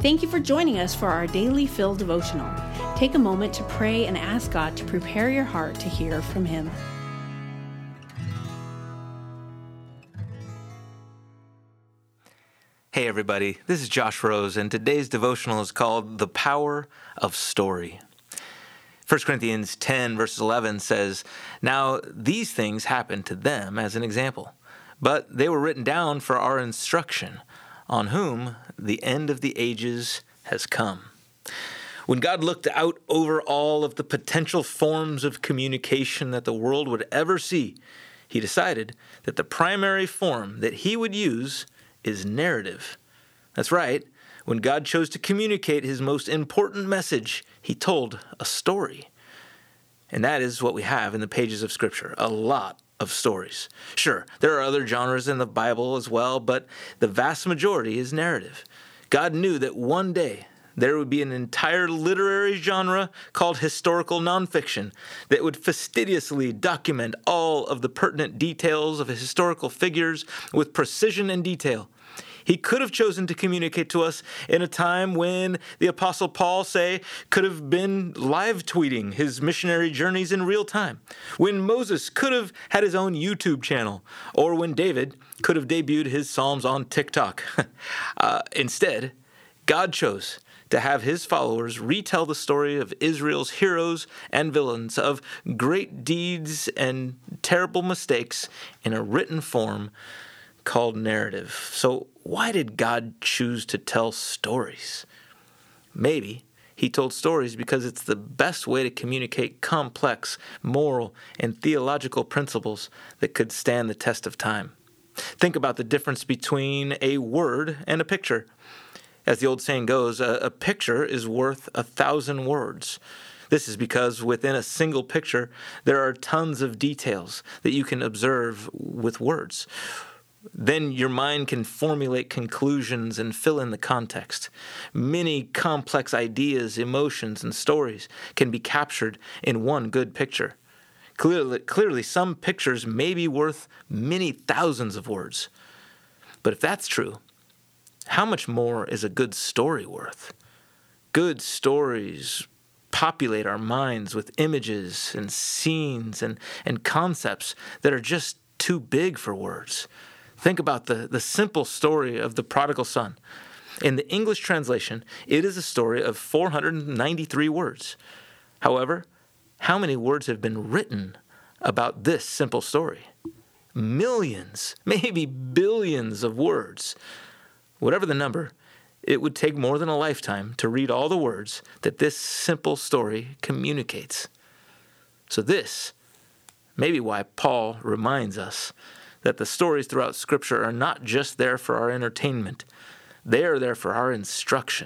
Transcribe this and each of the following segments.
Thank you for joining us for our Daily Fill devotional. Take a moment to pray and ask God to prepare your heart to hear from Him. Hey everybody, this is Josh Rose, and today's devotional is called The Power of Story. 1 Corinthians 10 verses 11 says, "Now these things happened to them as an example, but they were written down for our instruction, on whom the end of the ages has come." When God looked out over all of the potential forms of communication that the world would ever see, He decided that the primary form that He would use is narrative. That's right. When God chose to communicate His most important message, He told a story. And that is what we have in the pages of Scripture, a lot of stories. Sure, there are other genres in the Bible as well, but the vast majority is narrative. God knew that one day there would be an entire literary genre called historical nonfiction that would fastidiously document all of the pertinent details of historical figures with precision and detail. He could have chosen to communicate to us in a time when the Apostle Paul, could have been live tweeting his missionary journeys in real time, when Moses could have had his own YouTube channel, or when David could have debuted his Psalms on TikTok. Instead, God chose to have His followers retell the story of Israel's heroes and villains, of great deeds and terrible mistakes in a written form called narrative. So why did God choose to tell stories? Maybe He told stories because it's the best way to communicate complex moral and theological principles that could stand the test of time. Think about the difference between a word and a picture. As the old saying goes, a picture is worth 1,000 words. This is because within a single picture, there are tons of details that you can observe with words. Then your mind can formulate conclusions and fill in the context. Many complex ideas, emotions, and stories can be captured in one good picture. Clearly, some pictures may be worth many thousands of words. But if that's true, how much more is a good story worth? Good stories populate our minds with images and scenes and concepts that are just too big for words. Think about the simple story of the prodigal son. In the English translation, it is a story of 493 words. However, how many words have been written about this simple story? Millions, maybe billions of words. Whatever the number, it would take more than a lifetime to read all the words that this simple story communicates. So this may be why Paul reminds us that the stories throughout Scripture are not just there for our entertainment. They are there for our instruction.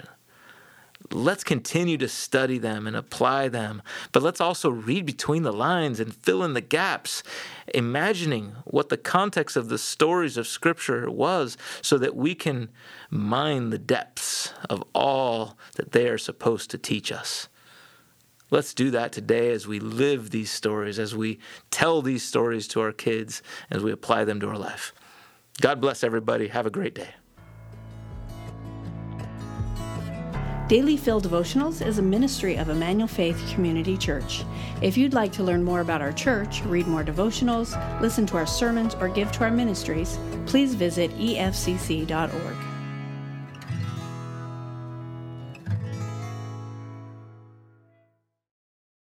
Let's continue to study them and apply them, but let's also read between the lines and fill in the gaps, imagining what the context of the stories of Scripture was so that we can mine the depths of all that they are supposed to teach us. Let's do that today as we live these stories, as we tell these stories to our kids, as we apply them to our life. God bless everybody. Have a great day. Daily Fill Devotionals is a ministry of Emmanuel Faith Community Church. If you'd like to learn more about our church, read more devotionals, listen to our sermons, or give to our ministries, please visit efcc.org.